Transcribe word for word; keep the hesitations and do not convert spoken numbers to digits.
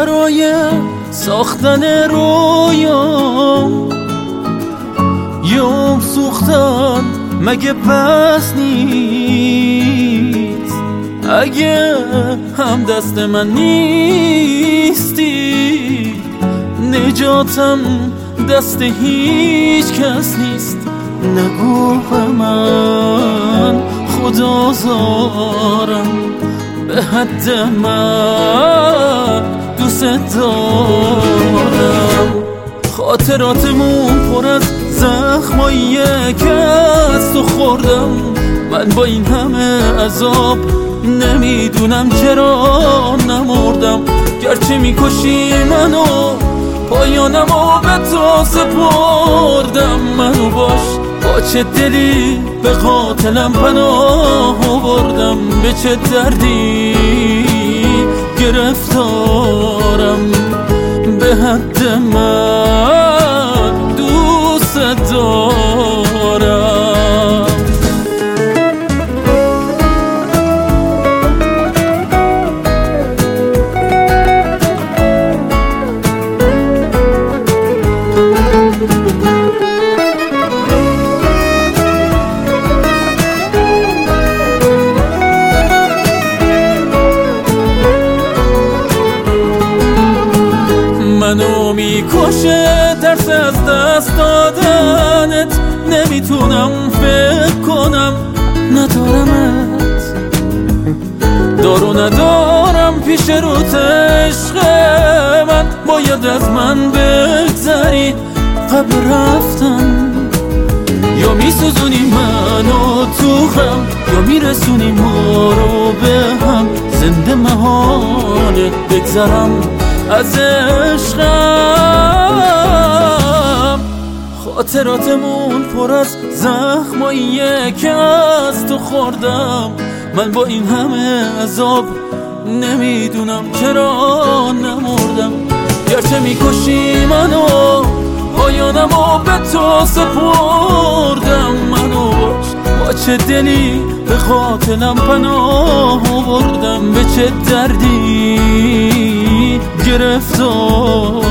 برای ساختن رویا یا سوختن مگه پس نیست؟ اگه هم دست من نیستی نجاتم دست هیچ کس نیست. نگو به من خدا زارم به حد من دوست دارم. خاطراتمون پر از زخماییه که از تو خوردم. من با این همه عذاب نمیدونم چرا نمردم. گرچه میکشی منو پایانمو به تو سپردم. منو باش با چه دلی به قاتلم پناه بردم. به چه دردی گرفتارم به حد من دوست دارم. منو میکشه ترس از دست دادنت. نمیتونم فکر کنم ندارمت. دارو ندارم پیش روت عشق من. باید از من بگذری قبل رفتن. یا میسوزونی منو تو غم یا میرسونی ما رو به هم. زنده محاله بگذرم از عشقم. خاطراتمون پر از زخماییه که از تو خوردم. من با این همه عذاب نمیدونم چرا نمردم. گرچه میکشی منو پایانمو به تو سپردم. منو باش با چه دلی به قاتلم پناه بردم. به چه دردی گرفتار